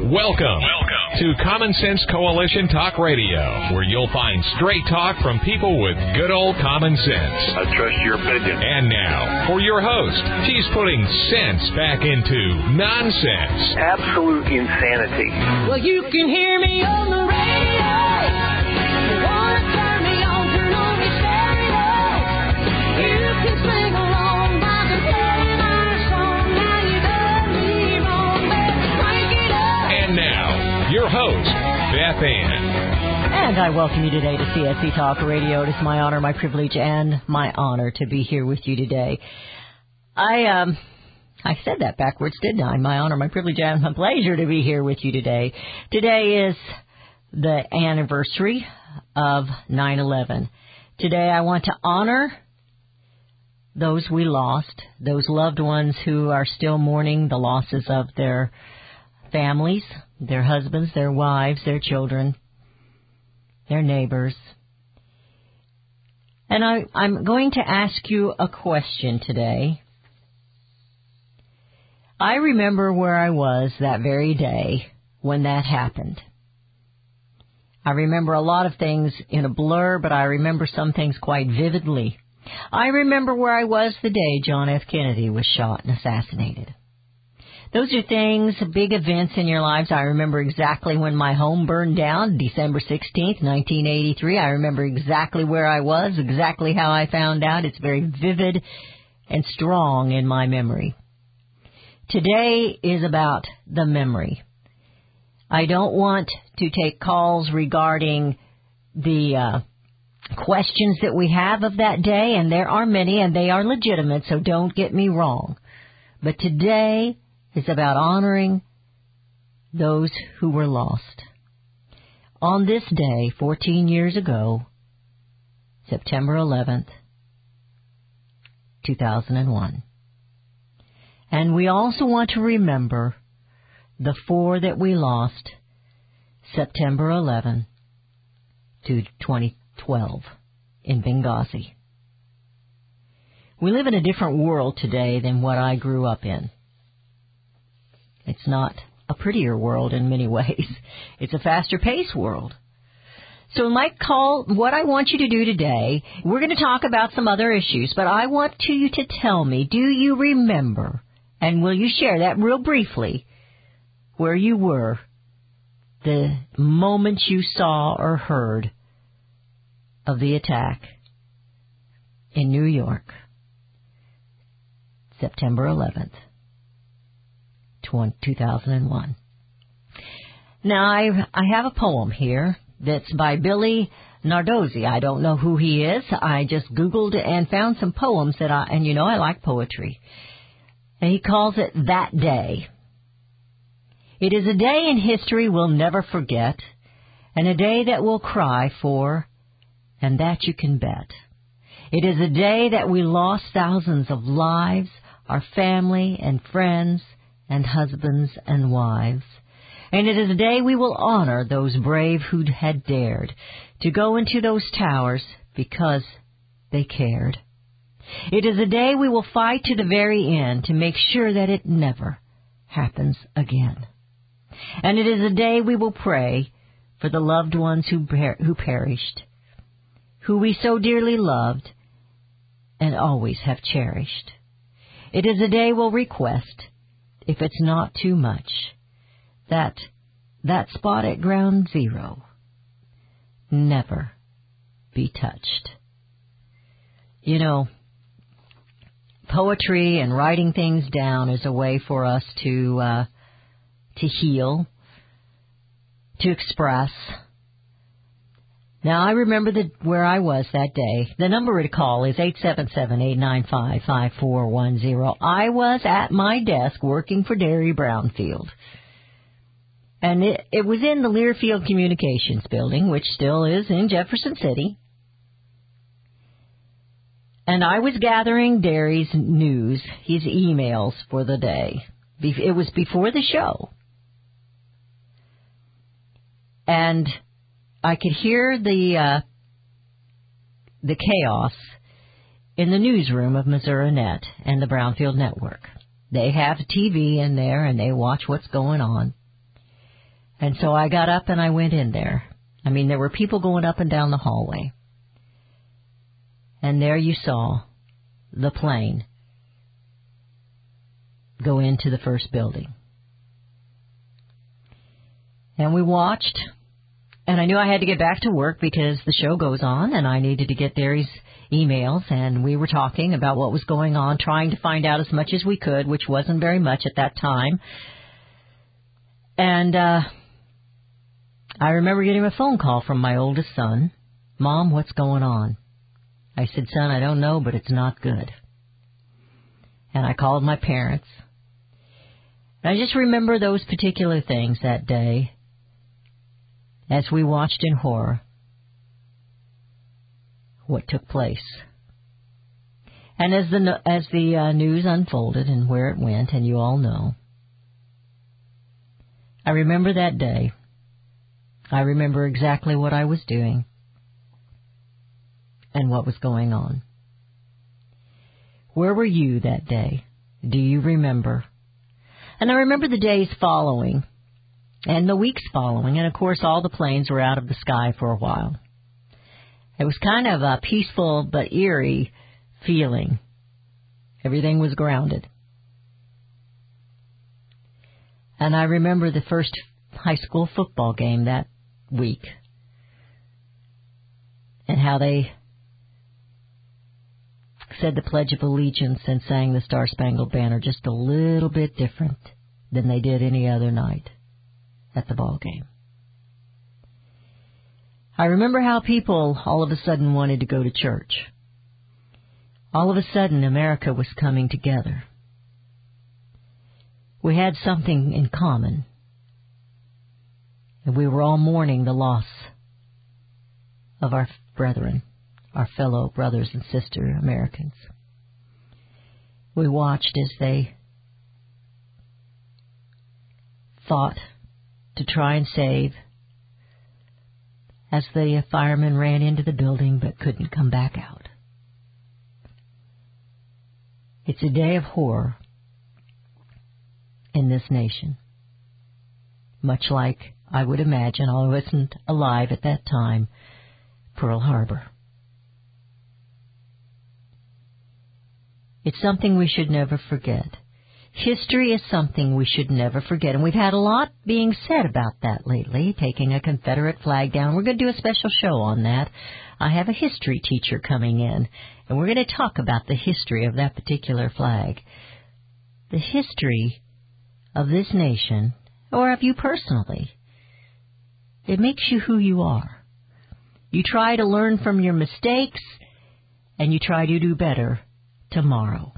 Welcome to Common Sense Coalition Talk Radio, where you'll find straight talk from people with good old common sense. I trust your opinion. And now, for your host, she's putting sense back into nonsense. Absolute insanity. Well, you can hear me on the radio. You want to turn me on, turn on your stereo. You can sing along by the playing our song. Now you done me wrong, baby, crank it up. And now, your host, Beth Ann. And I welcome you today to CSC Talk Radio. It is my honor, my privilege, and my honor to be here with you today. I said that backwards, didn't I? My honor, my privilege, and my pleasure to be here with you today. Today is the anniversary of 9/11. Today I want to honor those we lost, those loved ones who are still mourning the losses of their families, their husbands, their wives, their children, their neighbors. And I'm going to ask you a question today. I remember where I was that very day when that happened. I remember a lot of things in a blur, but I remember some things quite vividly. I remember where I was the day John F. Kennedy was shot and assassinated. Those are things, big events in your lives. I remember exactly when my home burned down, December 16th, 1983. I remember exactly where I was, exactly how I found out. It's very vivid and strong in my memory. Today is about the memory. I don't want to take calls regarding the questions that we have of that day, and there are many, and they are legitimate, so don't get me wrong. But today is about honoring those who were lost. On this day, 14 years ago, September 11th, 2001. And we also want to remember the four that we lost September 11 to 2012 in Benghazi. We live in a different world today than what I grew up in. It's not a prettier world in many ways. It's a faster-paced world. So what I want you to do today, we're going to talk about some other issues, but I want you to tell me, do you remember, and will you share that real briefly, where you were the moment you saw or heard of the attack in New York, September 11th, 2001. Now, I have a poem here that's by Billy Nardozzi. I don't know who he is. I just Googled and found some poems that I like poetry. And he calls it That Day. It is a day in history we'll never forget, and a day that we'll cry for, and that you can bet. It is a day that we lost thousands of lives, our family and friends, and husbands and wives. And it is a day we will honor those brave who had dared to go into those towers because they cared. It is a day we will fight to the very end to make sure that it never happens again. And it is a day we will pray for the loved ones who perished, who we so dearly loved and always have cherished. It is a day we'll request, if it's not too much, that spot at ground zero never be touched. You know, poetry and writing things down is a way for us to heal, to express. Now, I remember where I was that day. The number to call is 877-895-5410. I was at my desk working for Derry Brownfield. And it was in the Learfield Communications Building, which still is in Jefferson City. And I was gathering Derry's news, his emails for the day. It was before the show. And I could hear the chaos in the newsroom of Missouri Net and the Brownfield Network. They have TV in there, and they watch what's going on. And so I got up and I went in there. I mean, there were people going up and down the hallway. And there you saw the plane go into the first building. And we watched, and I knew I had to get back to work because the show goes on, and I needed to get Derry's emails, and we were talking about what was going on, trying to find out as much as we could, which wasn't very much at that time. And I remember getting a phone call from my oldest son. Mom, what's going on? I said, son, I don't know, but it's not good. And I called my parents. And I just remember those particular things that day as we watched in horror what took place. And as the news unfolded and where it went, and you all know, I remember that day. I remember exactly what I was doing and what was going on. Where were you that day? Do you remember? And I remember the days following and the weeks following, and of course all the planes were out of the sky for a while. It was kind of a peaceful but eerie feeling. Everything was grounded. And I remember the first high school football game that week and how they said the Pledge of Allegiance and sang the Star-Spangled Banner just a little bit different than they did any other night at the ball game. I remember how people all of a sudden wanted to go to church. All of a sudden, America was coming together. We had something in common, and we were all mourning the loss of our brethren, our fellow brothers and sister Americans. We watched as they fought to try and save, as the firemen ran into the building but couldn't come back out. It's a day of horror in this nation, much like, I would imagine, although I wasn't alive at that time, Pearl Harbor. It's something we should never forget. History is something we should never forget, and we've had a lot being said about that lately, taking a Confederate flag down. We're going to do a special show on that. I have a history teacher coming in, and we're going to talk about the history of that particular flag. The history of this nation, or of you personally. It makes you who you are. You try to learn from your mistakes, and you try to do better tomorrow.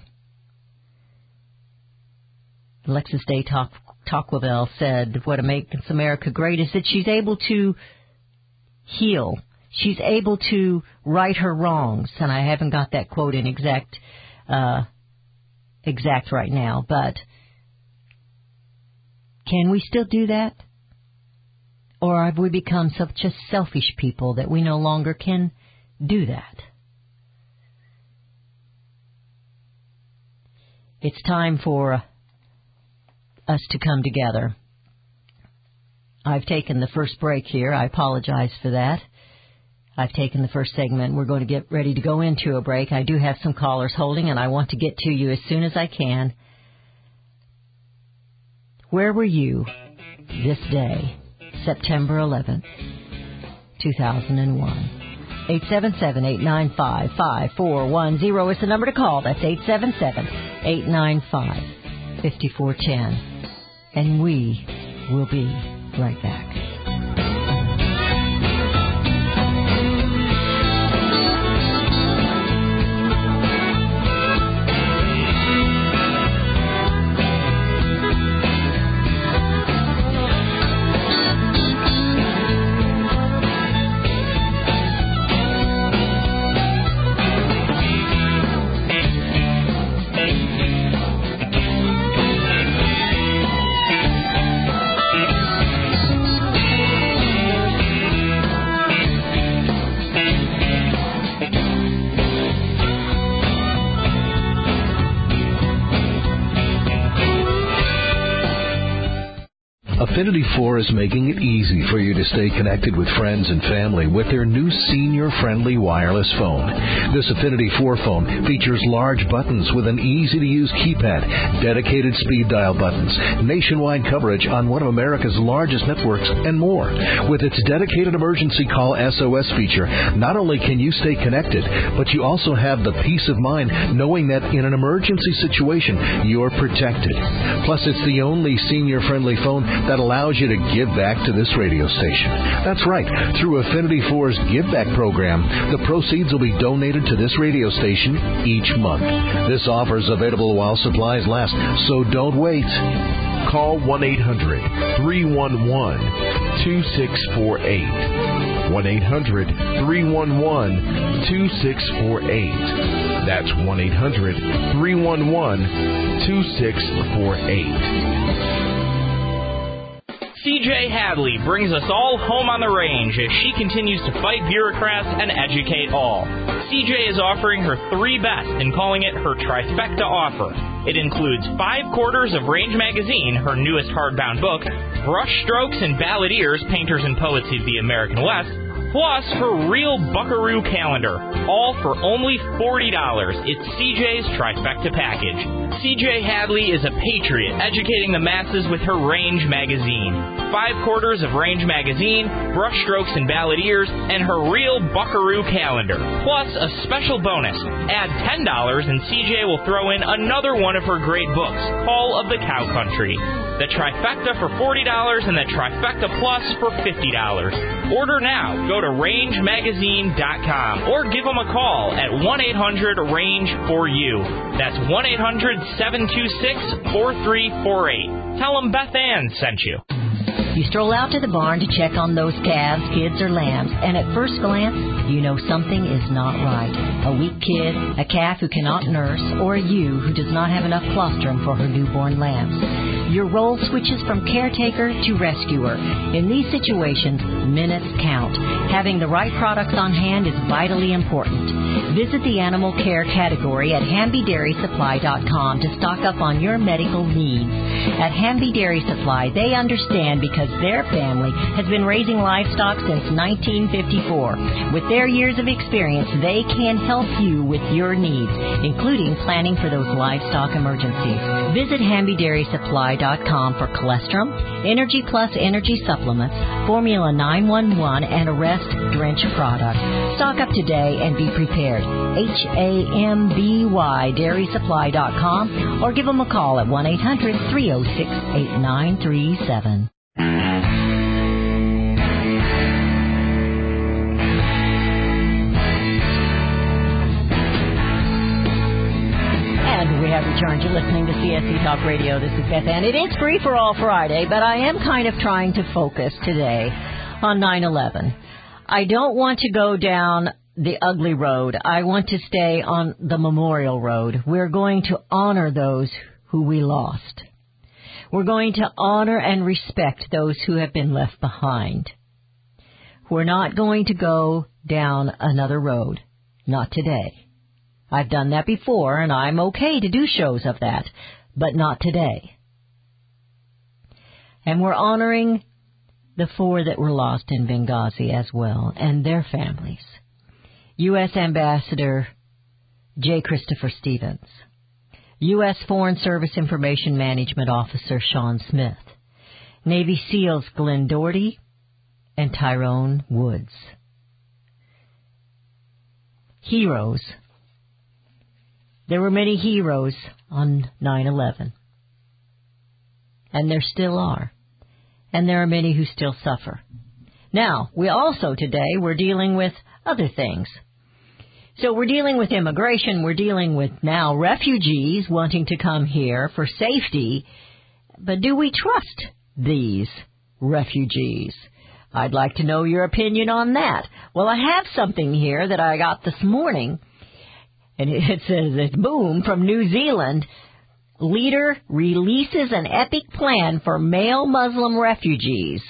Alexis Day Tocqueville said, what makes America great is that she's able to heal. She's able to right her wrongs. And I haven't got that quote in exact right now, but can we still do that? Or have we become such a selfish people that we no longer can do that? It's time for us to come together. I've taken the first break here. I apologize for that. I've taken the first segment. We're going to get ready to go into a break. I do have some callers holding, and I want to get to you as soon as I can. Where were you this day, September 11th, 2001? 877-895-5410 is the number to call. That's 877-895-5410. And we will be right back. Affinity 4 is making it easy for you to stay connected with friends and family with their new senior-friendly wireless phone. This Affinity 4 phone features large buttons with an easy-to-use keypad, dedicated speed dial buttons, nationwide coverage on one of America's largest networks, and more. With its dedicated emergency call SOS feature, not only can you stay connected, but you also have the peace of mind knowing that in an emergency situation, you're protected. Plus, it's the only senior-friendly phone that allows you to give back to this radio station. That's right. Through Affinity 4's Give Back program, the proceeds will be donated to this radio station each month. This offer is available while supplies last, so don't wait. Call 1-800-311-2648. 1-800-311-2648. That's 1-800-311-2648. CJ Hadley brings us all home on the range as she continues to fight bureaucrats and educate all. CJ is offering her 3 best and calling it her trifecta offer. It includes 5 quarters of Range Magazine, her newest hardbound book, Brush Strokes and Balladeers, Painters and Poets of the American West, plus her real Buckaroo calendar, all for only $40. It's CJ's trifecta package. CJ Hadley is a patriot, educating the masses with her Range Magazine. 5 quarters of Range Magazine, Brush Strokes and Balladeers, and her real Buckaroo calendar. Plus a special bonus. Add $10 and CJ will throw in another one of her great books, Call of the Cow Country. The trifecta for $40 and the trifecta plus for $50. Order now. Go to rangemagazine.com or give them a call at 1-800-RANGE-4U. That's 1-800-726-4348. Tell them Beth Ann sent you. You stroll out to the barn to check on those calves, kids, or lambs, and at first glance, you know something is not right. A weak kid, a calf who cannot nurse, or a ewe who does not have enough colostrum for her newborn lambs. Your role switches from caretaker to rescuer. In these situations, minutes count. Having the right products on hand is vitally important. Visit the animal care category at HambyDairySupply.com to stock up on your medical needs. At Hamby Dairy Supply, they understand because their family has been raising livestock since 1954. With their years of experience, they can help you with your needs, including planning for those livestock emergencies. Visit HambyDairySupply.com for Colostrum, Energy Plus Energy Supplements, Formula 911, and Arrest Drench products. Stock up today and be prepared. HAMBY DairySupply.com or give them a call at 1-800-306-8937. And we have returned. You're listening to CSC Talk Radio. This is Beth Ann. It is Free for All Friday, but I am kind of trying to focus today on 9/11. I don't want to go down the ugly road. I want to stay on the memorial road. We're going to honor those who we lost. We're going to honor and respect those who have been left behind. We're not going to go down another road. Not today. I've done that before, and I'm okay to do shows of that, but not today. And we're honoring the 4 that were lost in Benghazi as well, and their families. U.S. Ambassador J. Christopher Stevens, U.S. Foreign Service Information Management Officer Sean Smith, Navy SEALs Glenn Doherty and Tyrone Woods. Heroes. There were many heroes on 9/11, and there still are, and there are many who still suffer. Now, we also today, we're dealing with other things. So we're dealing with immigration. We're dealing with now refugees wanting to come here for safety. But do we trust these refugees? I'd like to know your opinion on that. Well, I have something here that I got this morning. And it says, it's boom, from New Zealand. Leader releases an epic plan for male Muslim refugees.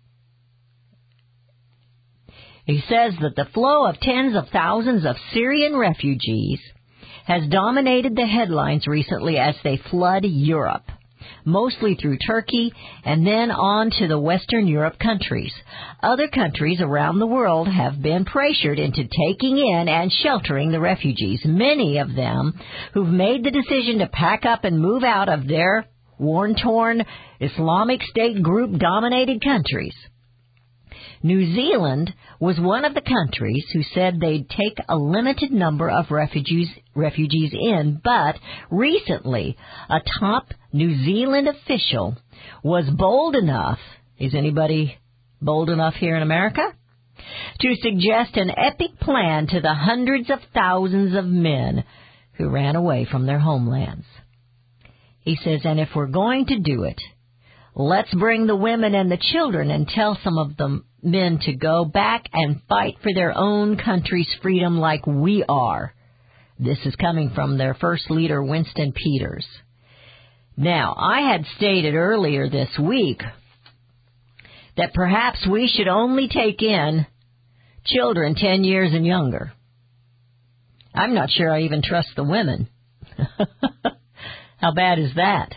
He says that the flow of tens of thousands of Syrian refugees has dominated the headlines recently as they flood Europe. mostly through Turkey, and then on to the Western Europe countries. Other countries around the world have been pressured into taking in and sheltering the refugees, many of them who've made the decision to pack up and move out of their war-torn Islamic State group-dominated countries. New Zealand was one of the countries who said they'd take a limited number of refugees in, but recently a top New Zealand official was bold enough, is anybody bold enough here in America, to suggest an epic plan to the hundreds of thousands of men who ran away from their homelands. He says, and if we're going to do it, let's bring the women and the children and tell some of the men to go back and fight for their own country's freedom like we are. This is coming from their first leader, Winston Peters. Now, I had stated earlier this week that perhaps we should only take in children 10 years and younger. I'm not sure I even trust the women. How bad is that?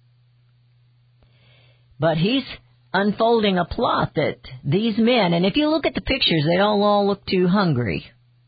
But he's unfolding a plot that these men, and if you look at the pictures, they don't all look too hungry.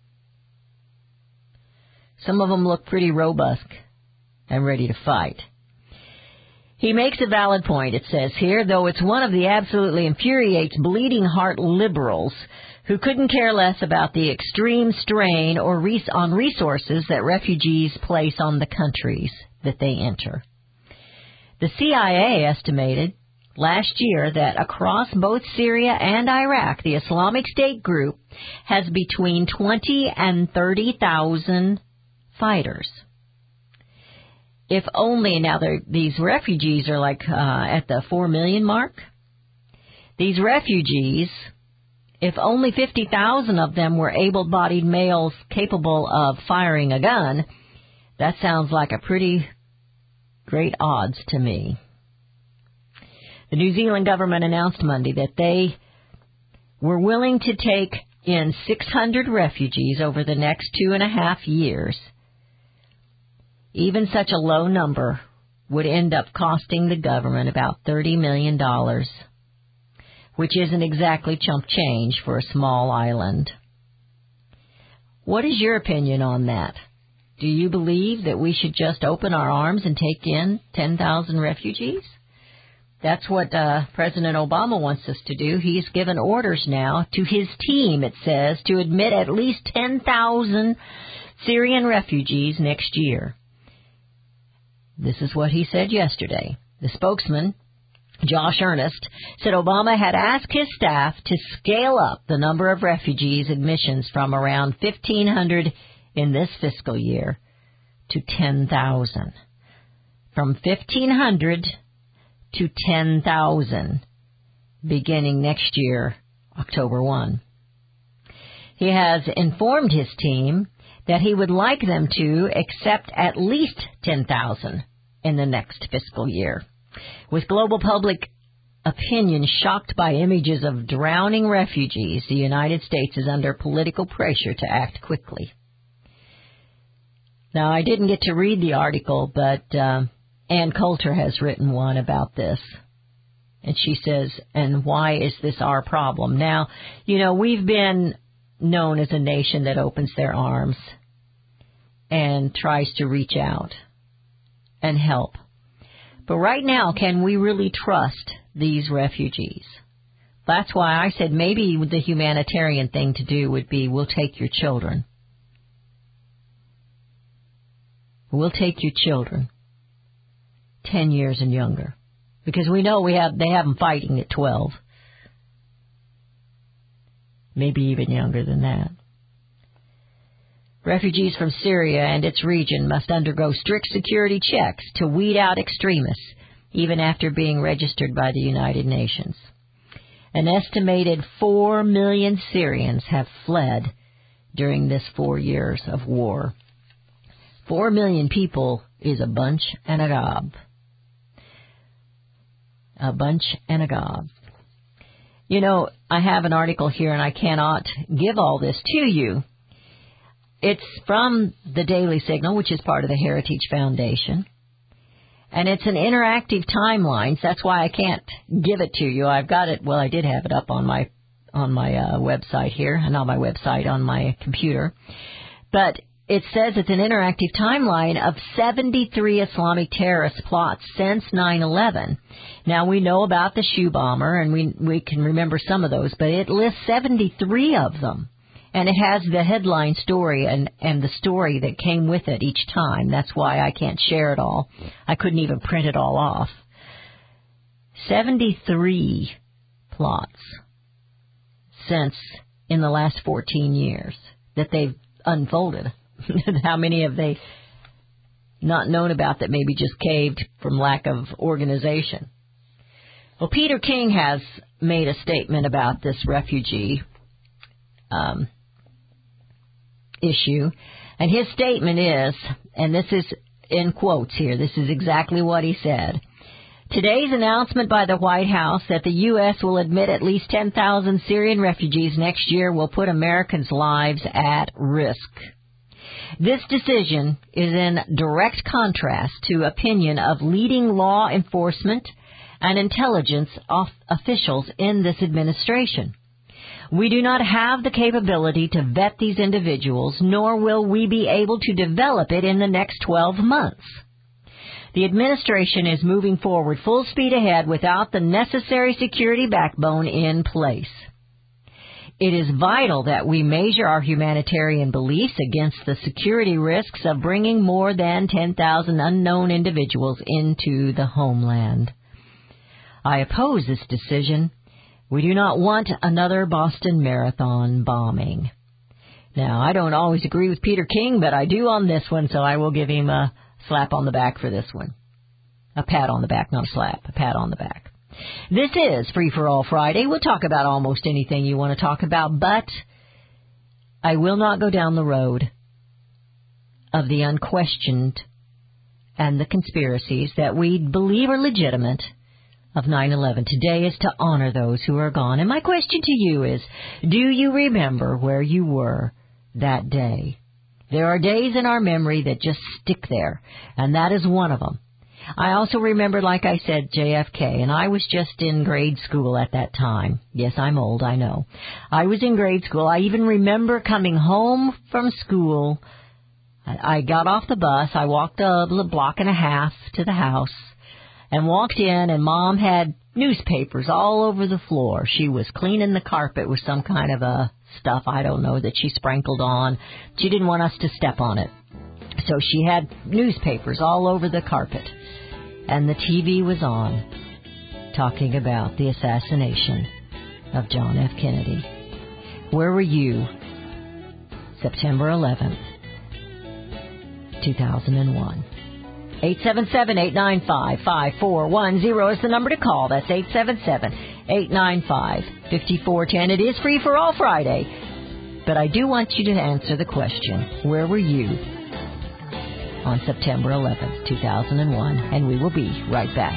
Some of them look pretty robust and ready to fight. He makes a valid point, it says here, though it's one of the absolutely infuriates bleeding heart liberals who couldn't care less about the extreme strain or on resources that refugees place on the countries that they enter. The CIA estimated last year that across both Syria and Iraq, the Islamic State group has between 20 and 30,000 fighters. If only, now these refugees are like at the 4 million mark. These refugees, if only 50,000 of them were able-bodied males capable of firing a gun, that sounds like a pretty great odds to me. The New Zealand government announced Monday that they were willing to take in 600 refugees over the next 2.5 years. Even such a low number would end up costing the government about $30 million, which isn't exactly chump change for a small island. What is your opinion on that? Do you believe that we should just open our arms and take in 10,000 refugees? That's what President Obama wants us to do. He's given orders now to his team, it says, to admit at least 10,000 Syrian refugees next year. This is what he said yesterday. The spokesman, Josh Earnest, said Obama had asked his staff to scale up the number of refugees admissions from around 1,500 in this fiscal year to 10,000. From 1,500 to 10,000 beginning next year, October 1. He has informed his team that he would like them to accept at least 10,000 in the next fiscal year. With global public opinion shocked by images of drowning refugees, the United States is under political pressure to act quickly. Now, I didn't get to read the article, but Ann Coulter has written one about this. And she says, and why is this our problem? Now, you know, we've been known as a nation that opens their arms and tries to reach out and help. But right now, can we really trust these refugees? That's why I said maybe the humanitarian thing to do would be, we'll take your children. We'll take your children, 10 years and younger, because we know they have them fighting at 12, maybe even younger than that. Refugees from Syria and its region must undergo strict security checks to weed out extremists, even after being registered by the United Nations. An estimated 4 million Syrians have fled during this 4 years of war. 4 million people is a bunch and a gob. A bunch and a gob. You know, I have an article here, and I cannot give all this to you. It's from the Daily Signal, which is part of the Heritage Foundation. And it's an interactive timeline, so that's why I can't give it to you. I've got it, well, I did have it up on my website here, not my website, on my computer. But it says it's an interactive timeline of 73 Islamic terrorist plots since 9/11. Now, we know about the shoe bomber, and we can remember some of those, but it lists 73 of them. And it has the headline story and the story that came with it each time. That's why I can't share it all. I couldn't even print it all off. 73 plots since in the last 14 years that they've unfolded. How many have they not known about that maybe just caved from lack of organization? Well, Peter King has made a statement about this refugee issue, and his statement is, and this is in quotes here, this is exactly what he said. Today's announcement by the White House that the U.S. will admit at least 10,000 Syrian refugees next year will put Americans' lives at risk. This decision is in direct contrast to opinion of leading law enforcement and intelligence officials in this administration. We do not have the capability to vet these individuals, nor will we be able to develop it in the next 12 months. The administration is moving forward full speed ahead without the necessary security backbone in place. It is vital that we measure our humanitarian beliefs against the security risks of bringing more than 10,000 unknown individuals into the homeland. I oppose this decision. We do not want another Boston Marathon bombing. Now, I don't always agree with Peter King, but I do on this one, so I will give him a slap on the back for this one. A pat on the back, not a slap, a pat on the back. This is Free for All Friday. We'll talk about almost anything you want to talk about, but I will not go down the road of the unquestioned and the conspiracies that we believe are legitimate of 9/11. Today is to honor those who are gone. And my question to you is, do you remember where you were that day? There are days in our memory that just stick there, and that is one of them. I also remember, like I said, JFK, and I was just in grade school at that time. Yes, I'm old, I know. I was in grade school. I even remember coming home from school. I got off the bus. I walked a block and a half to the house and walked in, and Mom had newspapers all over the floor. She was cleaning the carpet with some kind of stuff, I don't know, that she sprinkled on. She didn't want us to step on it. So she had newspapers all over the carpet. And the TV was on, talking about the assassination of John F. Kennedy. Where were you September 11th, 2001? 877-895-5410 is the number to call. That's 877-895-5410. It is Free for All Friday. But I do want you to answer the question, where were you on September 11th, 2001? And we will be right back.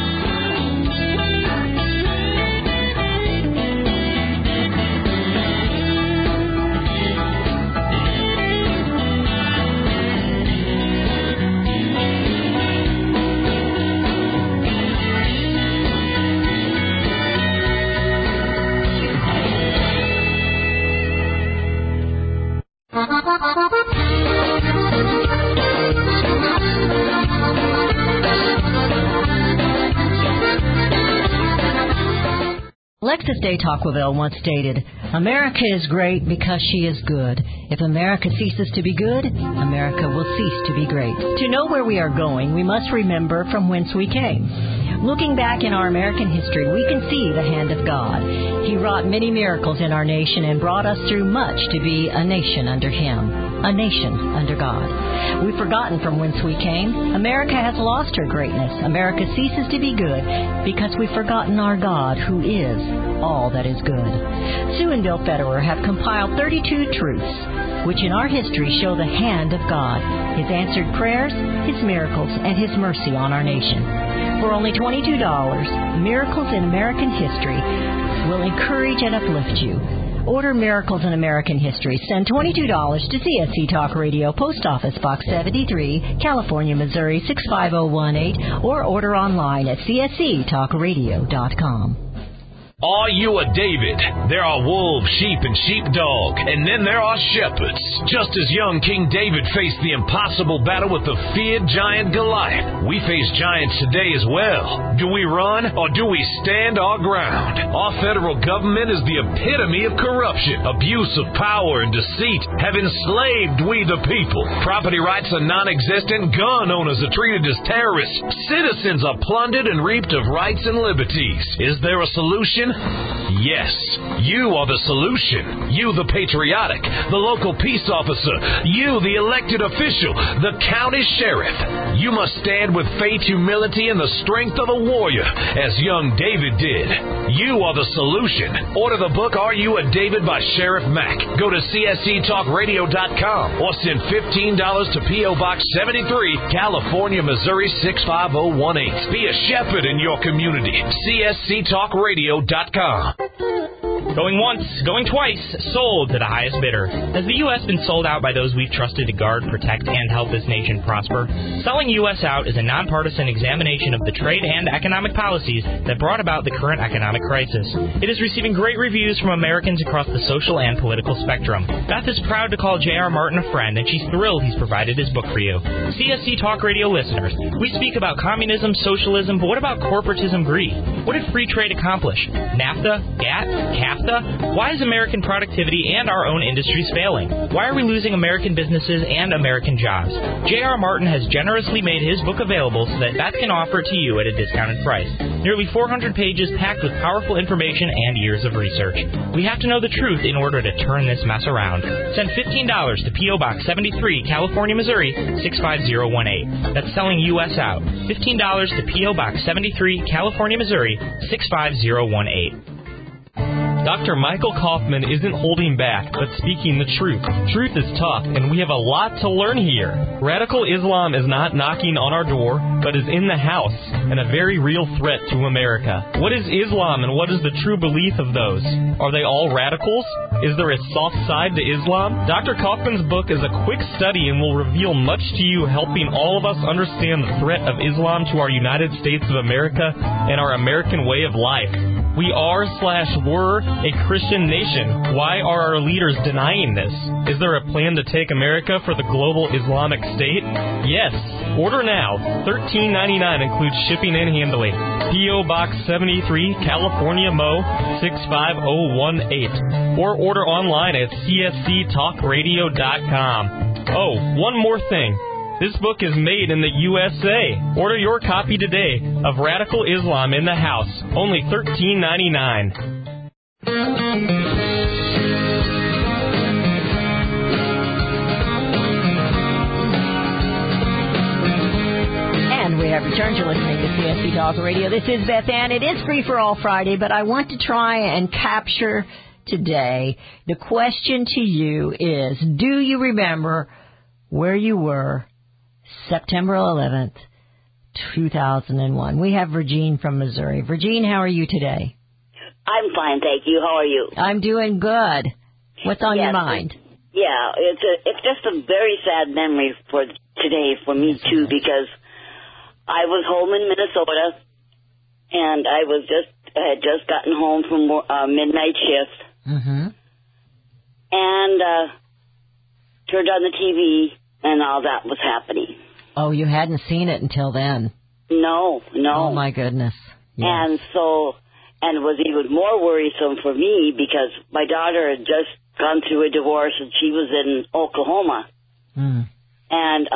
Alexis de Tocqueville once stated, America is great because she is good. If America ceases to be good, America will cease to be great. To know where we are going, we must remember from whence we came. Looking back in our American history, we can see the hand of God. He wrought many miracles in our nation and brought us through much to be a nation under Him, a nation under God. We've forgotten from whence we came. America has lost her greatness. America ceases to be good because we've forgotten our God, who is all that is good. Sue and Bill Federer have compiled 32 truths which in our history show the hand of God, His answered prayers, His miracles, and His mercy on our nation. For only $22, Miracles in American History will encourage and uplift you. Order Miracles in American History. Send $22 to CSC Talk Radio, Post Office Box 73, California, Missouri 65018, or order online at csctalkradio.com. Are you a David? There are wolves, sheep, and sheepdog, and then there are shepherds. Just as young King David faced the impossible battle with the feared giant Goliath, we face giants today as well. Do we run, or do we stand our ground? Our federal government is the epitome of corruption. Abuse of power and deceit have enslaved we the people. Property rights are non-existent. Gun owners are treated as terrorists. Citizens are plundered and reaped of rights and liberties. Is there a solution? Yes, you are the solution. You, the patriotic, the local peace officer, you, the elected official, the county sheriff. You must stand with faith, humility, and the strength of a warrior, as young David did. You are the solution. Order the book, Are You a David by Sheriff Mack. Go to csctalkradio.com or send $15 to P.O. Box 73, California, Missouri 65018. Be a shepherd in your community. csctalkradio.com. Going once, going twice, sold to the highest bidder. Has the U.S. been sold out by those we've trusted to guard, protect, and help this nation prosper? Selling U.S. Out is a nonpartisan examination of the trade and economic policies that brought about the current economic crisis. It is receiving great reviews from Americans across the social and political spectrum. Beth is proud to call J.R. Martin a friend, and she's thrilled he's provided his book for you. CSC Talk Radio listeners, we speak about communism, socialism, but what about corporatism greed? What did free trade accomplish? NAFTA? GATT? CAFTA? Why is American productivity and our own industries failing? Why are we losing American businesses and American jobs? J.R. Martin has generously made his book available so that Beth can offer it to you at a discounted price. Nearly 400 pages packed with powerful information and years of research. We have to know the truth in order to turn this mess around. Send $15 to P.O. Box 73, California, Missouri 65018. That's selling U.S. out. $15 to P.O. Box 73, California, Missouri 65018. Dr. Michael Kaufman isn't holding back, but speaking the truth. Truth is tough, and we have a lot to learn here. Radical Islam is not knocking on our door, but is in the house, and a very real threat to America. What is Islam, and what is the true belief of those? Are they all radicals? Is there a soft side to Islam? Dr. Kaufman's book is a quick study and will reveal much to you, helping all of us understand the threat of Islam to our United States of America and our American way of life. We are/were a Christian nation. Why are our leaders denying this? Is there a plan to take America for the global Islamic State? Yes. Order now. $13.99 includes shipping and handling. P.O. Box 73, California, Mo. 65018. Or order online at csctalkradio.com. Oh, one more thing. This book is made in the USA. Order your copy today of Radical Islam in the House. Only $13.99. And we have returned. You're listening to CSC Talk Radio. This is Beth Ann. It is Free for All Friday, but I want to try and capture today. The question to you is, do you remember where you were September 11th, 2001. We have Virgine from Missouri. Virgine, how are you today? I'm fine, thank you. How are you? I'm doing good. What's on your mind? Yeah, it's just a very sad memory for today for me too, because I was home in Minnesota, and I had just gotten home from midnight shift, and turned on the TV. And all that was happening. Oh, you hadn't seen it until then? No. Oh, my goodness. Yes. And it was even more worrisome for me because my daughter had just gone through a divorce and she was in Oklahoma. And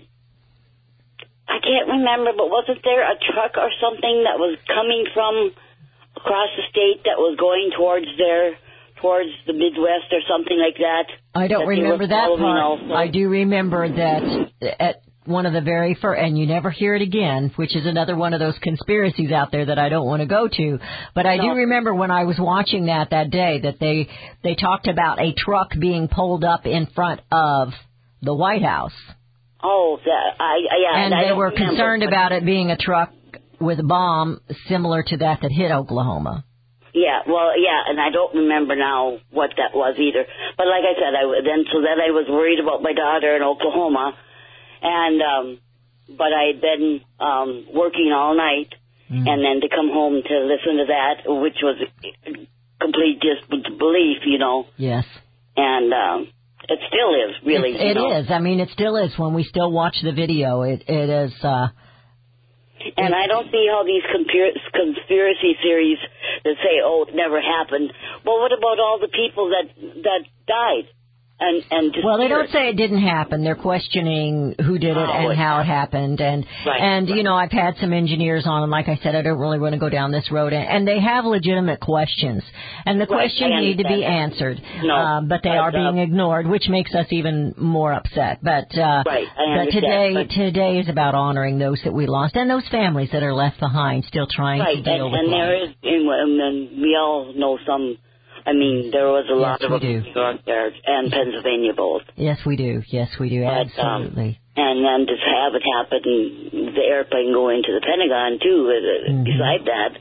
I can't remember, but wasn't there a truck or something that was coming from across the state that was going towards the Midwest or something like that? I don't remember that part. Also. I do remember that at one of the very first, and you never hear it again, which is another one of those conspiracies out there that I don't want to go to. But I do remember when I was watching that day that they talked about a truck being pulled up in front of the White House. Oh, yeah. And they were concerned about it being a truck with a bomb similar to that hit Oklahoma. Yeah, well, yeah, and I don't remember now what that was either. But like I said, then I was worried about my daughter in Oklahoma, and but I had been working all night, and then to come home to listen to that, which was complete disbelief, you know. Yes. And it still is, really. It is. I mean, it still is. When we still watch the video, it is. And I don't see how these conspiracy theories that say, "Oh, it never happened." Well, what about all the people that died? And well, they don't say it didn't happen. They're questioning who did it and how it happened. And you know, I've had some engineers on, and like I said, I don't really want to go down this road. And they have legitimate questions, and the questions need to be answered. No, but they are being ignored, which makes us even more upset. But today is about honoring those that we lost and those families that are left behind, still trying to deal with life. And we all know some. I mean, there was a lot of New York there and Pennsylvania both. Yes, we do. Yes, we do. But, absolutely. And then to have it happen, the airplane going to the Pentagon, too, beside that.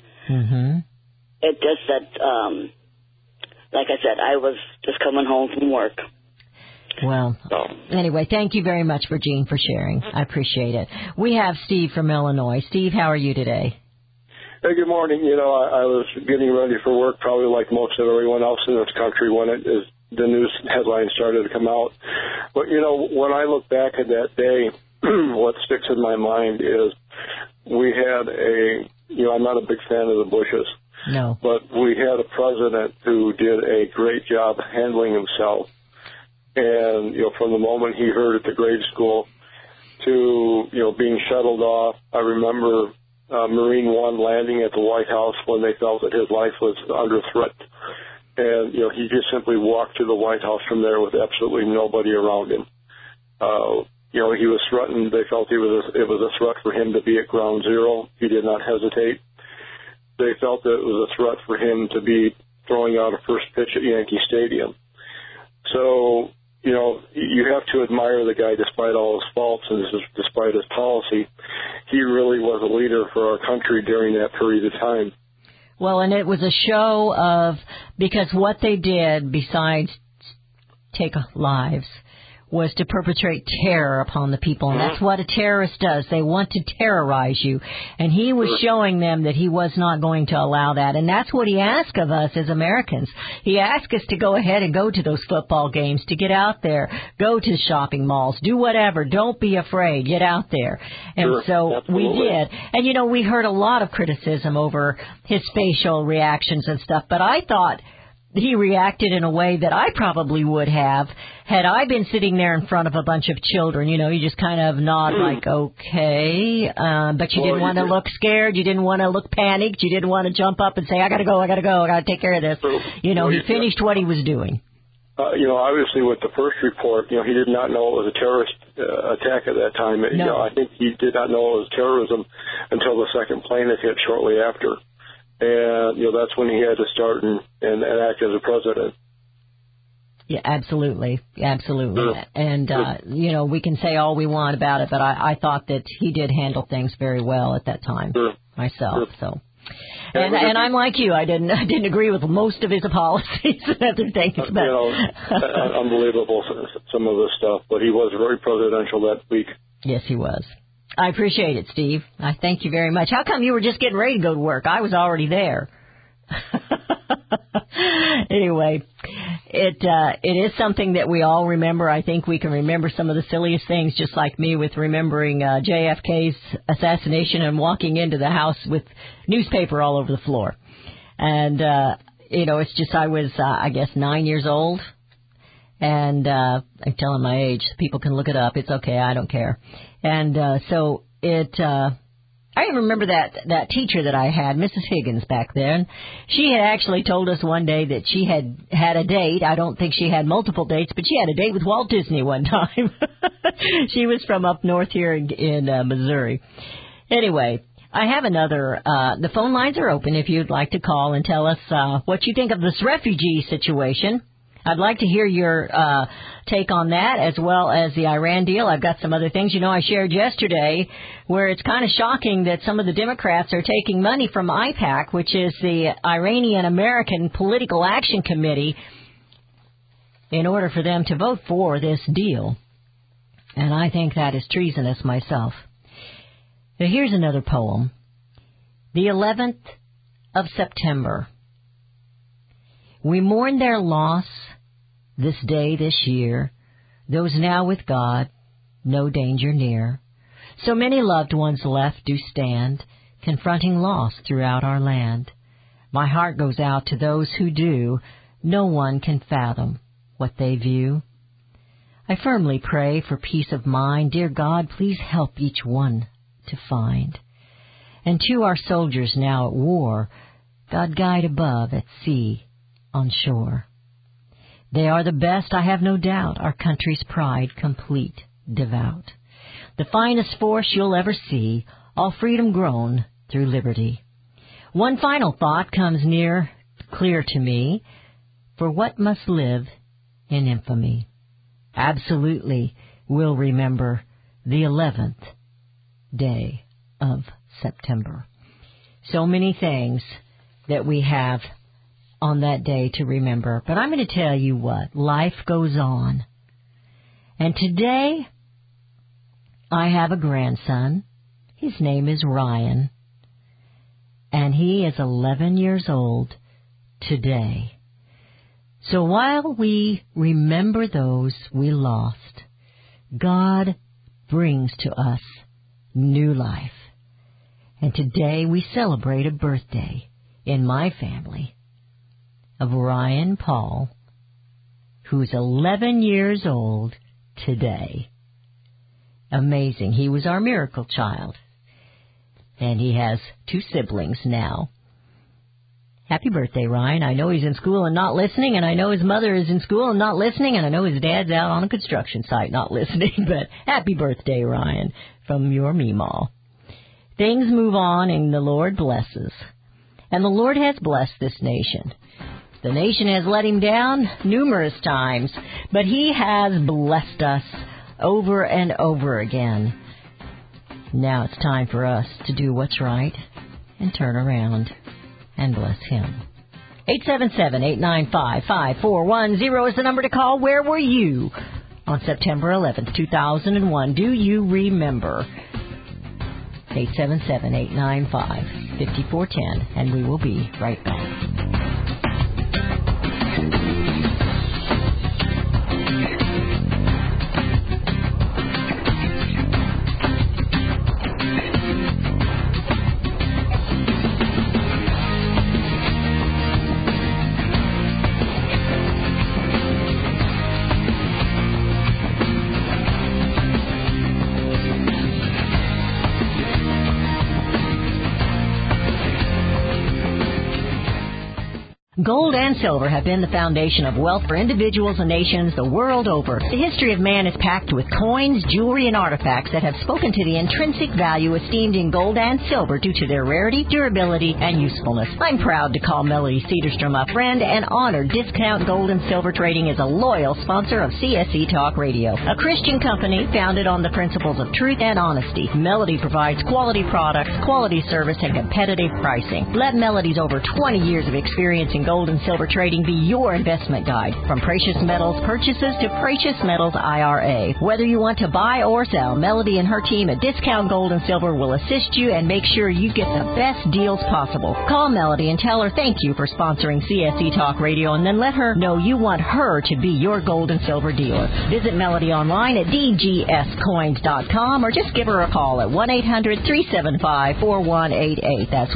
It just that, like I said, I was just coming home from work. Well, anyway, thank you very much, Virginie, for sharing. I appreciate it. We have Steve from Illinois. Steve, how are you today? Hey, good morning. You know, I was getting ready for work, probably like most of everyone else in this country when the news headlines started to come out. But, you know, when I look back at that day, what sticks in my mind is we had I'm not a big fan of the Bushes. No. But we had a president who did a great job handling himself. And, you know, from the moment he heard at the grade school to, you know, being shuttled off, I remember Marine One landing at the White House when they felt that his life was under threat. And, you know, he just simply walked to the White House from there with absolutely nobody around him. You know, he was threatened. They felt it was a threat for him to be at ground zero. He did not hesitate. They felt that it was a threat for him to be throwing out a first pitch at Yankee Stadium. So, you know, you have to admire the guy despite all his faults and despite his policy. He really was a leader for our country during that period of time. Well, and it was a show of, because what they did besides take lives was to perpetrate terror upon the people. And that's what a terrorist does. They want to terrorize you. And he was showing them that he was not going to allow that. And that's what he asked of us as Americans. He asked us to go ahead and go to those football games, to get out there, go to shopping malls, do whatever. Don't be afraid. Get out there. And so we did. And, you know, we heard a lot of criticism over his facial reactions and stuff. But I thought he reacted in a way that I probably would have had I been sitting there in front of a bunch of children. You know, you just kind of nod like, okay, but you didn't want to look scared. You didn't want to look panicked. You didn't want to jump up and say, I got to go, I got to take care of this. You know, he finished what he was doing. You know, obviously with the first report, you know, he did not know it was a terrorist attack at that time. No. You know, I think he did not know it was terrorism until the second plane had hit shortly after. And, you know, that's when he had to start and act as a president. Yeah, absolutely. Absolutely. And, you know, we can say all we want about it, but I thought that he did handle things very well at that time myself. So, and I'm like you. I didn't agree with most of his policies and other things. But, you know, unbelievable, some of the stuff, but he was very presidential that week. Yes, he was. I appreciate it, Steve. I thank you very much. How come you were just getting ready to go to work? I was already there. Anyway, it is something that we all remember. I think we can remember some of the silliest things, just like me with remembering JFK's assassination and walking into the house with newspaper all over the floor. And, you know, it's just I was, I guess, 9 years old. And I'm telling my age. People can look it up. It's okay. I don't care. And so I remember that teacher that I had, Mrs. Higgins, back then. She had actually told us one day that she had a date. I don't think she had multiple dates, but she had a date with Walt Disney one time. She was from up north here in Missouri. Anyway, I have another. The phone lines are open if you'd like to call and tell us what you think of this refugee situation. I'd like to hear your take on that, as well as the Iran deal. I've got some other things. You know, I shared yesterday where it's kind of shocking that some of the Democrats are taking money from IPAC, which is the Iranian American Political Action Committee, in order for them to vote for this deal. And I think that is treasonous myself. Now, here's another poem. The 11th of September. We mourn their loss this day, this year, those now with God, no danger near. So many loved ones left do stand, confronting loss throughout our land. My heart goes out to those who do, no one can fathom what they view. I firmly pray for peace of mind, dear God, please help each one to find. And to our soldiers now at war, God guide above, at sea, on shore. They are the best, I have no doubt, our country's pride, complete, devout. The finest force you'll ever see, all freedom grown through liberty. One final thought comes near, clear to me, for what must live in infamy? Absolutely will remember the 11th day of September. So many things that we have on that day to remember. But I'm going to tell you what, life goes on. And today, I have a grandson. His name is Ryan. And he is 11 years old today. So while we remember those we lost, God brings to us new life. And today we celebrate a birthday in my family of Ryan Paul, who's 11 years old today. Amazing. He was our miracle child. And he has 2 siblings now. Happy birthday, Ryan. I know he's in school and not listening, and I know his mother is in school and not listening, and I know his dad's out on a construction site not listening, but happy birthday, Ryan, from your Meemaw. Things move on, and the Lord blesses. And the Lord has blessed this nation. The nation has let him down numerous times, but he has blessed us over and over again. Now it's time for us to do what's right and turn around and bless him. 877-895-5410 is the number to call. Where were you on September 11th, 2001? Do you remember? 877-895-5410, and we will be right back. Gold and silver have been the foundation of wealth for individuals and nations the world over. The history of man is packed with coins, jewelry, and artifacts that have spoken to the intrinsic value esteemed in gold and silver due to their rarity, durability, and usefulness. I'm proud to call Melody Cedarstrom a friend and honor Discount Gold and Silver Trading is a loyal sponsor of CSC Talk Radio, a Christian company founded on the principles of truth and honesty. Melody provides quality products, quality service, and competitive pricing. Let Melody's over 20 years of experience in gold and silver trading be your investment guide. From precious metals purchases to precious metals IRA. Whether you want to buy or sell, Melody and her team at Discount Gold and Silver will assist you and make sure you get the best deals possible. Call Melody and tell her thank you for sponsoring CSC Talk Radio, and then let her know you want her to be your gold and silver dealer. Visit Melody online at dgscoins.com or just give her a call at 1-800-375-4188. That's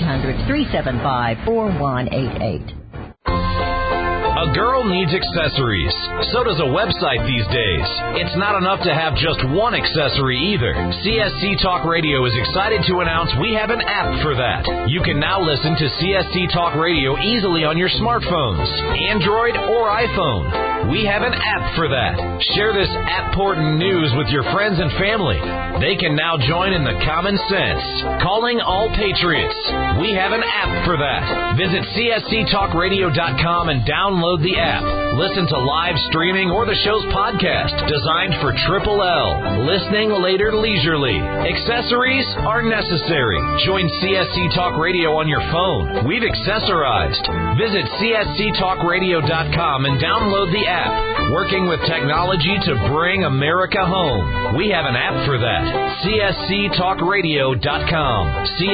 1-800-375-4188. A girl needs accessories. So does a website these days. It's not enough to have just one accessory either. CSC Talk Radio is excited to announce we have an app for that. You can now listen to CSC Talk Radio easily on your smartphones, Android or iPhone. We have an app for that. Share this app-portant news with your friends and family. They can now join in the common sense. Calling all patriots. We have an app for that. Visit csctalkradio.com and download the app. Listen to live streaming or the show's podcast designed for Triple L. Listening later leisurely. Accessories are necessary. Join CSC Talk Radio on your phone. We've accessorized. Visit csctalkradio.com and download the app. Working with technology to bring America home. We have an app for that. csctalkradio.com.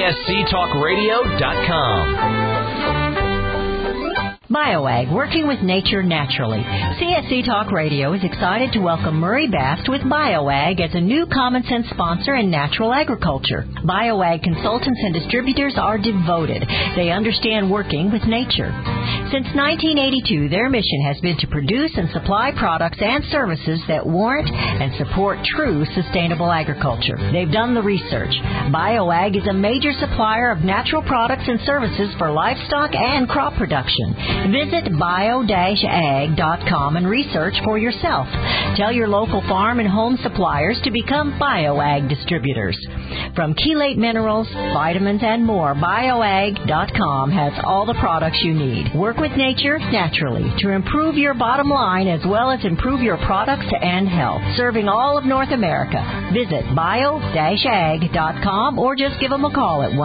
csctalkradio.com. BioAg, working with nature naturally. CSC Talk Radio is excited to welcome Murray Bast with BioAg as a new common sense sponsor in natural agriculture. BioAg consultants and distributors are devoted. They understand working with nature. Since 1982, their mission has been to produce and supply products and services that warrant and support true sustainable agriculture. They've done the research. BioAg is a major supplier of natural products and services for livestock and crop production. Visit bio-ag.com and research for yourself. Tell your local farm and home suppliers to become BioAg distributors. From chelate minerals, vitamins, and more, bioag.com has all the products you need. Work with nature naturally to improve your bottom line as well as improve your products and health. Serving all of North America. Visit bio-ag.com or just give them a call at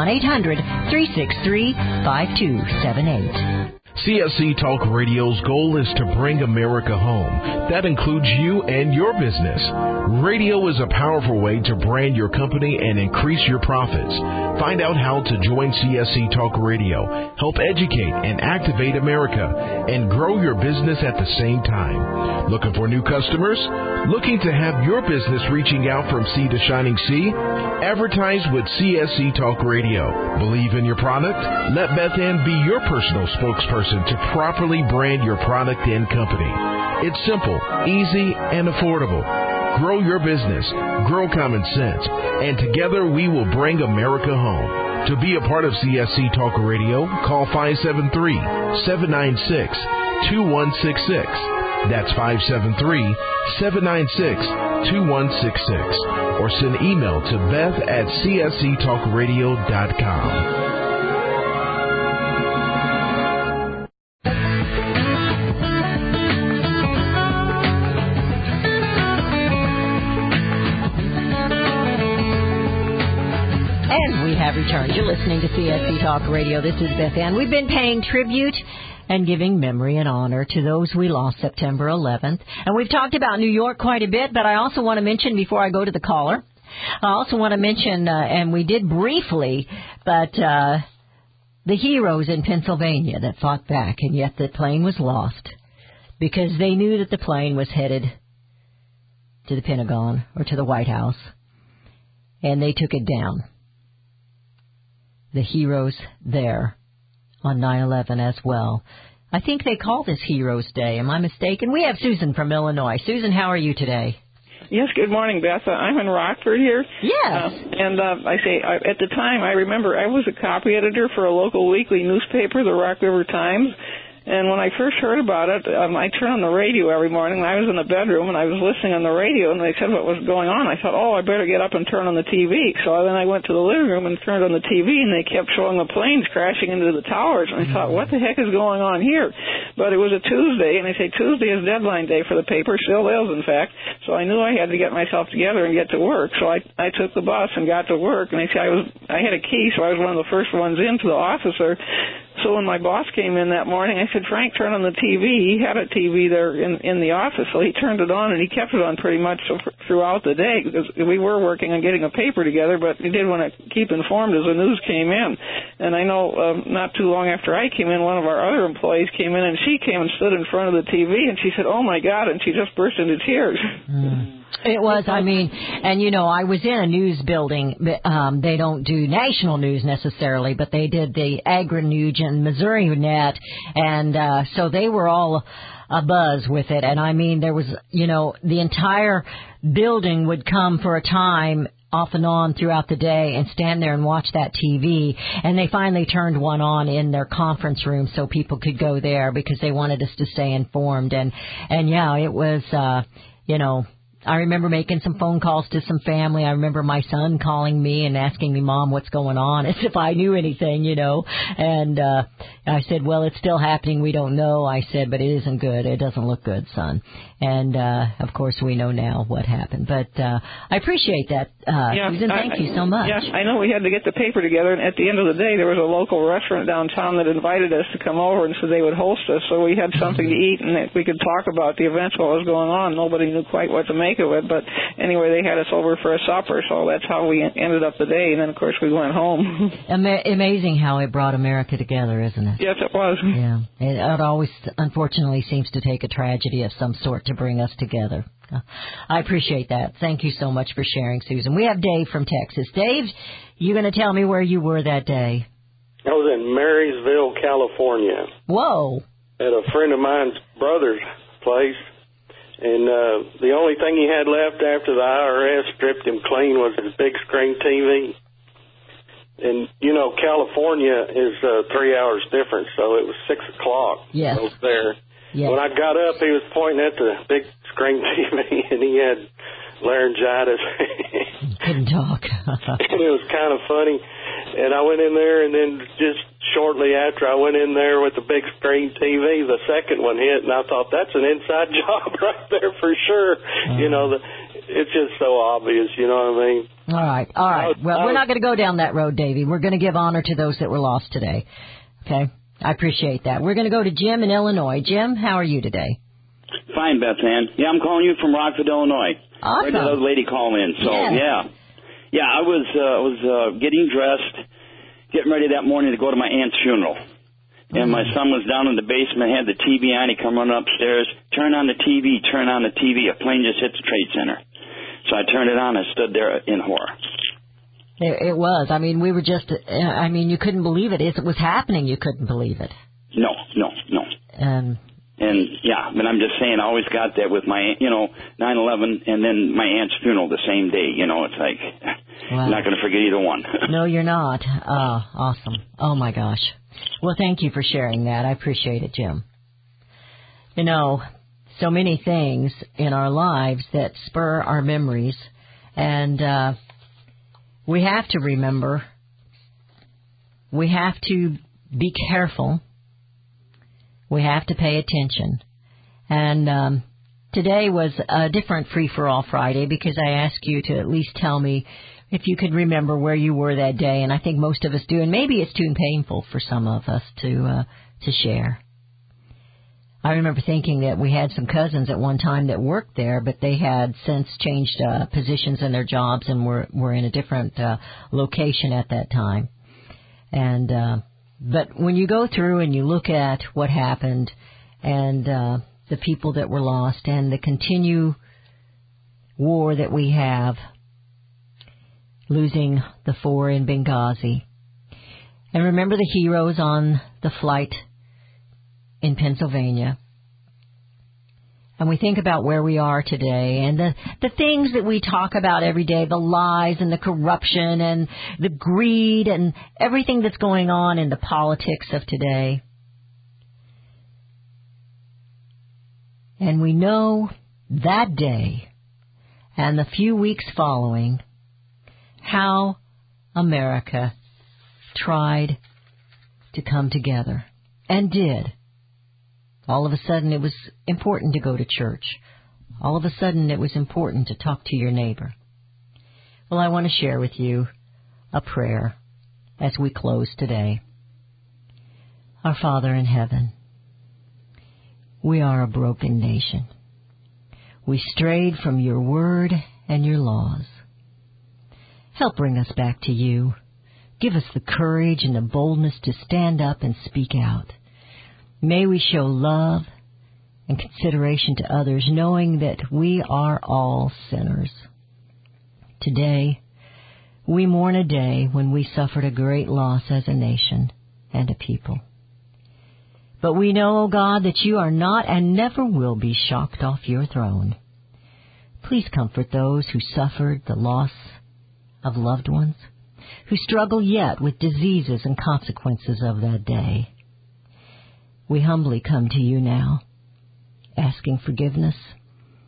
1-800-363-5278. CSC Talk Radio's goal is to bring America home. That includes you and your business. Radio is a powerful way to brand your company and increase your profits. Find out how to join CSC Talk Radio, help educate and activate America, and grow your business at the same time. Looking for new customers? Looking to have your business reaching out from sea to shining sea? Advertise with CSC Talk Radio. Believe in your product? Let Beth Ann be your personal spokesperson to properly brand your product and company. It's simple, easy, and affordable. Grow your business, grow common sense, and together we will bring America home. To be a part of CSC Talk Radio, call 573-796-2166. That's 573-796-2166. Or send email to beth@csctalkradio.com. Returned. You're listening to CSC Talk Radio. This is Beth Ann. We've been paying tribute and giving memory and honor to those we lost September 11th. And we've talked about New York quite a bit, but I also want to mention, before I go to the caller, I also want to mention, and we did briefly, but the heroes in Pennsylvania that fought back, and yet the plane was lost because they knew that the plane was headed to the Pentagon or to the White House, and they took it down. The heroes there on 9/11 as well. I think they call this Heroes Day. Am I mistaken? We have Susan from Illinois. Susan, how are you today? Yes, good morning, Beth. I'm in Rockford here. Yes. At the time, I remember I was a copy editor for a local weekly newspaper, the Rock River Times. And when I first heard about it, I turned on the radio every morning. I was in the bedroom, and I was listening on the radio, and they said what was going on. I thought, I better get up and turn on the TV. So then I went to the living room and turned on the TV, and they kept showing the planes crashing into the towers. And I thought, what the heck is going on here? But it was a Tuesday, and they say Tuesday is deadline day for the paper. Still is, in fact. So I knew I had to get myself together and get to work. So I took the bus and got to work, and they say I had a key, so I was one of the first ones into the office there. So when my boss came in that morning, I said, Frank, turn on the TV. He had a TV there in the office, so he turned it on, and he kept it on pretty much throughout the day, because we were working on getting a paper together, but he did want to keep informed as the news came in. And I know not too long after I came in, one of our other employees came in, and she came and stood in front of the TV, and she said, oh, my God, and she just burst into tears. It was, and I was in a news building. They don't do national news necessarily, but they did the Agri-News and Missouri Net, and so they were all abuzz with it. And there was, the entire building would come for a time off and on throughout the day and stand there and watch that TV. And they finally turned one on in their conference room so people could go there because they wanted us to stay informed. And yeah, it was, I remember making some phone calls to some family. I remember my son calling me and asking me, Mom, what's going on, as if I knew anything, you know. And I said, well, it's still happening. We don't know. I said, but it isn't good. It doesn't look good, son. And, of course, we know now what happened. But I appreciate that, Susan. Thank you so much. Yeah, I know we had to get the paper together, and at the end of the day, there was a local restaurant downtown that invited us to come over and said they would host us, so we had something to eat, and that we could talk about the events, what was going on. Nobody knew quite what to make of it, but anyway, they had us over for a supper, so that's how we ended up the day, and then, of course, we went home. Amazing how it brought America together, isn't it? Yes, it was. Yeah. It always, unfortunately, seems to take a tragedy of some sort to bring us together. I appreciate that. Thank you so much for sharing, Susan. We have Dave from Texas. Dave, you're going to tell me where you were that day. I was in Marysville, California. Whoa. At a friend of mine's brother's place. And the only thing he had left after the IRS stripped him clean was his big screen TV. And, you know, California is 3 hours different, so it was 6 o'clock. Yes. Over there. Yes. When I got up, he was pointing at the big screen TV, and he had laryngitis. Couldn't talk. And it was kind of funny. And I went in there, and then just shortly after I went in there with the big screen TV, the second one hit, and I thought, that's an inside job right there for sure. You know, it's just so obvious, you know what I mean? All right. Well, we're not going to go down that road, Davey. We're going to give honor to those that were lost today. Okay? I appreciate that. We're going to go to Jim in Illinois. Jim, how are you today? Fine, Beth Ann. Yeah, I'm calling you from Rockford, Illinois. Awesome. Where did the lady call in? So, yeah, I was getting dressed, getting ready that morning to go to my aunt's funeral. And my son was down in the basement, had the TV on. He come running upstairs, turn on the TV. A plane just hit the Trade Center. So I turned it on and stood there in horror. It was. I mean, we were just, you couldn't believe it. As it was happening, you couldn't believe it. No. And yeah, but I'm just saying, I always got that with my, 9/11 and then my aunt's funeral the same day. It's like, I'm not going to forget either one. No, you're not. Awesome. Oh, my gosh. Well, thank you for sharing that. I appreciate it, Jim. So many things in our lives that spur our memories, and we have to remember, we have to be careful, we have to pay attention. And today was a different Free-for-All Friday because I asked you to at least tell me if you could remember where you were that day, and I think most of us do, and maybe it's too painful for some of us to share. I remember thinking that we had some cousins at one time that worked there, but they had since changed positions in their jobs and were in a different location at that time. And but when you go through and you look at what happened and the people that were lost and the continued war that we have, losing the 4 in Benghazi, and remember the heroes on the flight in Pennsylvania. And we think about where we are today and the things that we talk about every day, the lies and the corruption and the greed and everything that's going on in the politics of today. And we know that day and the few weeks following how America tried to come together and did. All of a sudden it was important to go to church. All of a sudden it was important to talk to your neighbor. Well, I want to share with you a prayer as we close today. Our Father in heaven, we are a broken nation. We strayed from your word and your laws. Help bring us back to you. Give us the courage and the boldness to stand up and speak out. May we show love and consideration to others, knowing that we are all sinners. Today, we mourn a day when we suffered a great loss as a nation and a people. But we know, O God, that you are not and never will be shocked off your throne. Please comfort those who suffered the loss of loved ones, who struggle yet with diseases and consequences of that day. We humbly come to you now, asking forgiveness,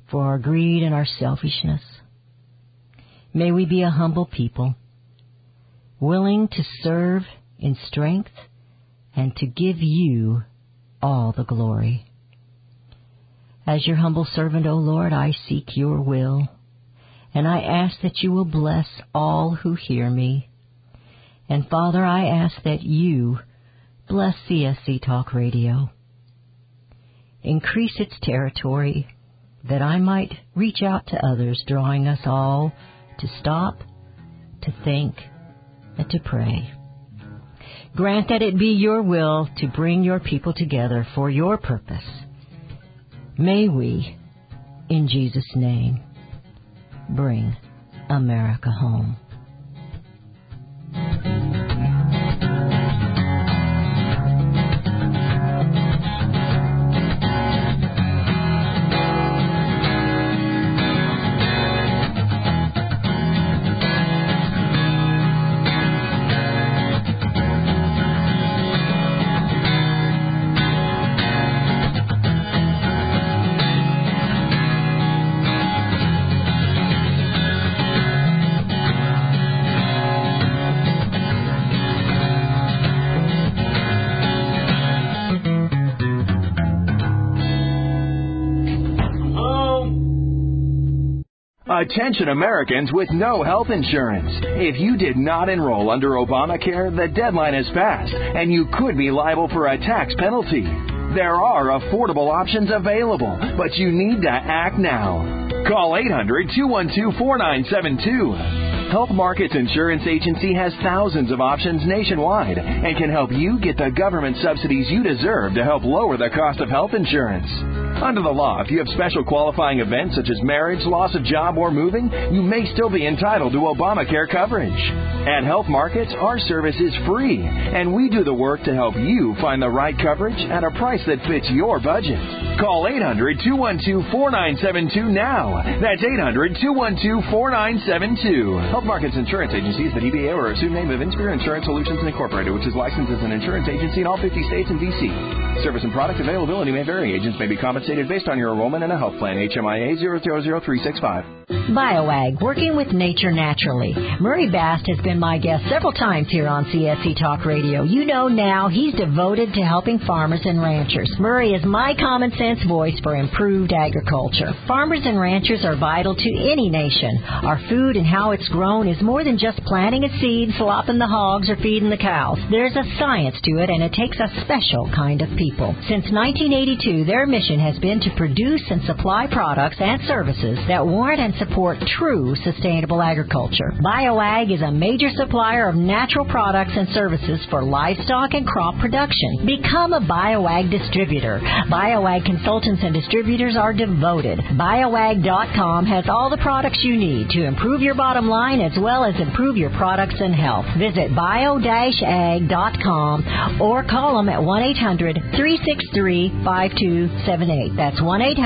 for our greed and our selfishness. May we be a humble people, willing to serve in strength and to give you all the glory. As your humble servant, O Lord, I seek your will, and I ask that you will bless all who hear me. And Father, I ask that you bless CSC Talk Radio. Increase its territory, that I might reach out to others, drawing us all to stop, to think, and to pray. Grant that it be your will to bring your people together for your purpose. May we, in Jesus' name, bring America home. Attention Americans with no health insurance. If you did not enroll under Obamacare, the deadline has passed, and you could be liable for a tax penalty. There are affordable options available, but you need to act now. Call 800-212-4972. Health Markets Insurance Agency has thousands of options nationwide and can help you get the government subsidies you deserve to help lower the cost of health insurance. Under the law, if you have special qualifying events such as marriage, loss of job, or moving, you may still be entitled to Obamacare coverage. At Health Markets, our service is free, and we do the work to help you find the right coverage at a price that fits your budget. Call 800-212-4972 now. That's 800-212-4972. Health Markets Insurance Agency is the DBA or assumed name of Inspire Insurance Solutions Incorporated, which is licensed as an insurance agency in all 50 states and D.C. Service and product availability may vary. Agents may be compensated based on your enrollment in a health plan. HMIA 000365. BioAg, working with nature naturally. Murray Bast has been my guest several times here on CSC Talk Radio. You know now he's devoted to helping farmers and ranchers. Murray is my common sense voice for improved agriculture. Farmers and ranchers are vital to any nation. Our food and how it's grown is more than just planting a seed, slopping the hogs, or feeding the cows. There's a science to it, and it takes a special kind of people. Since 1982, their mission has been to produce and supply products and services that warrant and support true sustainable agriculture. BioAg is a major supplier of natural products and services for livestock and crop production. Become a BioAg distributor. BioAg consultants and distributors are devoted. BioAg.com has all the products you need to improve your bottom line as well as improve your products and health. Visit bio-ag.com or call them at 1-800-363-5278. That's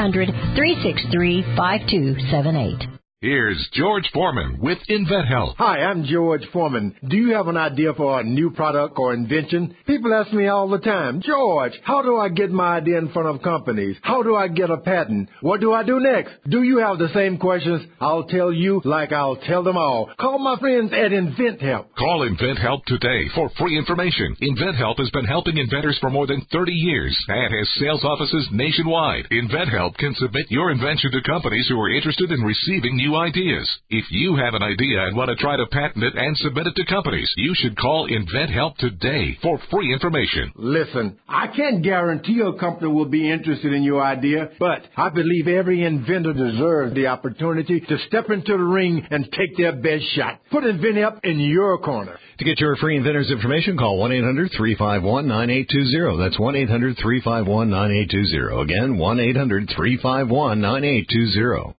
1-800-363-5278. Here's George Foreman with InventHelp. Hi, I'm George Foreman. Do you have an idea for a new product or invention? People ask me all the time, George, how do I get my idea in front of companies? How do I get a patent? What do I do next? Do you have the same questions? I'll tell you like I'll tell them all. Call my friends at InventHelp. Call InventHelp today for free information. InventHelp has been helping inventors for more than 30 years and has sales offices nationwide. InventHelp can submit your invention to companies who are interested in receiving new ideas. If you have an idea and want to try to patent it and submit it to companies, you should call InventHelp today for free information. Listen, I can't guarantee a company will be interested in your idea, but I believe every inventor deserves the opportunity to step into the ring and take their best shot. Put InventHelp in your corner. To get your free inventors information, call 1-800-351-9820. That's 1-800-351-9820. Again, 1-800-351-9820.